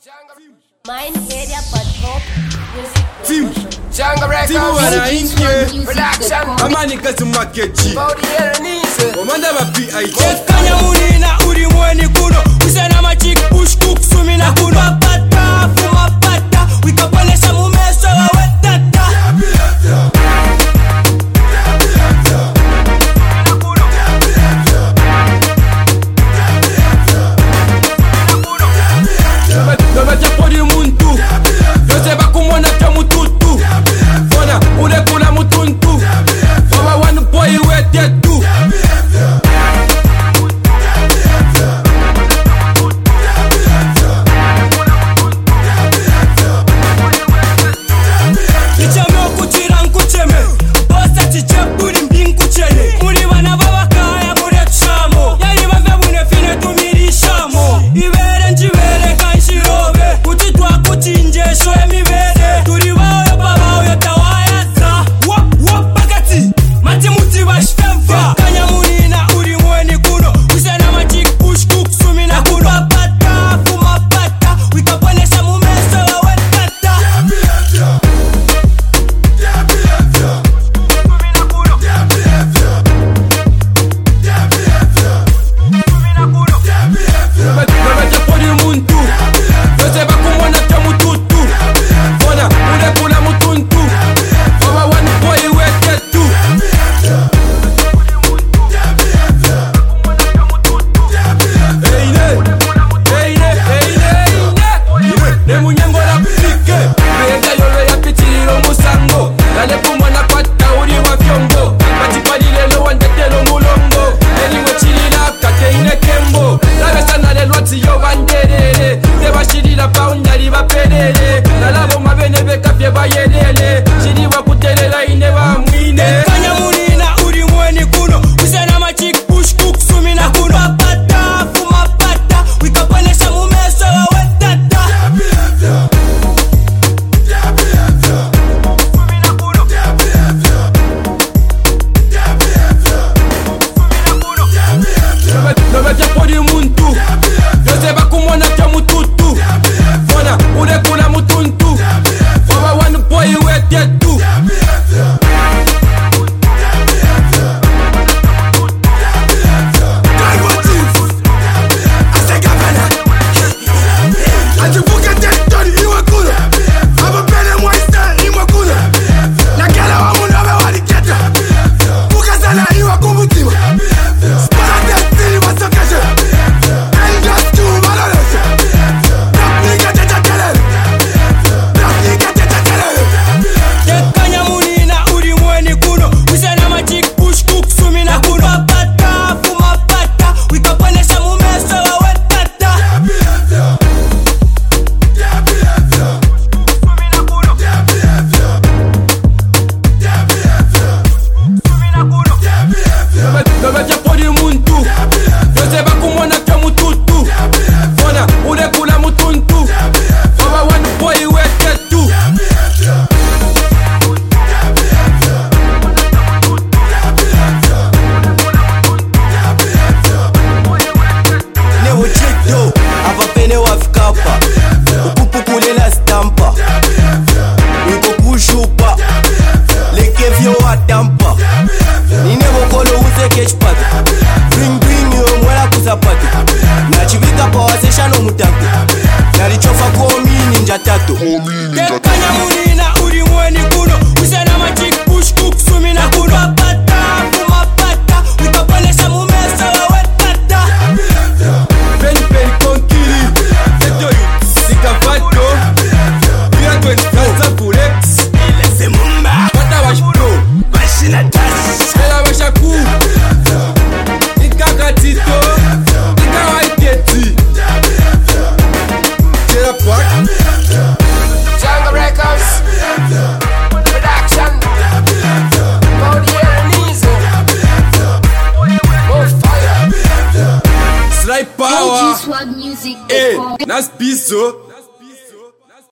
Mind area patrol music Team Jungle Records Team wana inye Production Amani kazi makeji Body enemies Omanda ba PIG Kanya munina uri mweni kuno Usena machik push cook sumi na kuno Pata fuma pata Wikaponesha mumeso wa wetata Domeja podi muntu Yose bakumona kya mututu Fona ule kula mutuntu Mama wanu boy wete tu Kichame okuchira nkucheme Bosa chichepuri mbinkuchene Muri bana babakaya muri chamo Yari bave mune fine tumirishamo Ibere njibere kanshirobe Kutitwa kuchinjesho emibere Turi baoyo babaoyo tawayaza Wop bakati Mati muti bashfemfa Kanya munina uri mweni kuno Usena machik push cook sumi na kuno Pata fuma pata Wikaponesha mumeso wa wetata Domeja podi muntu Yose bakumona kya mututu Fona ule kula mutuntu Mama wanu boy wete tu Nemunyengo la pike Bega yolo ya pichiriro musango Nale kumwana kwata uri wa fyongo Matipalile lo wandetelo mulongo Eliwe chilila kate ine kembo Labesa nale lwati yo wanderele Teba shirila paunyali bapelele Nalabo mabene beka fye bayelele Shiriwa kutelela ine ba mwine Kanya munina uri mweni kuno Usena machik push cook sumi na kuno Pata fuma pata Wikaponesha mumeso wa wetata Domeja podi muntu Yose bakumona kya mututu Fona ule kula mutuntu Mama wanu boy wete tu Kanya munina uri mweni kuno Usena machik push cook sumi na kuno Pata fuma pata Wikaponesha mumeso wa wetata Domeja podi muntu Yose bakumona kya mututu Fona ule kula mutuntu Mama wanu boy wete tu Newo chito Avapene wafikapa Ukupukulela stampa Wiko kushupa Lekevyo watampa Ninevokolo uzeke chipatu Bring bring yo mwela kusapatu Nachivika pa wasesha no mutaku Nalichofa kuomini njatatu Kanya munina uri mweni kuno Usena machik push cook sumi na kuno Pata fuma pata Wikaponesha mumeso wa wetata Pen konkiri Seto yu Sika vato Pira 20,000 Furex Ilese mumba Pata wash pro Bashina tashi Ela washaku Nika katito Nika waiketi Jera pak Jungle Records Production Body enemies More fire Slide power Swag music Eh, nas biso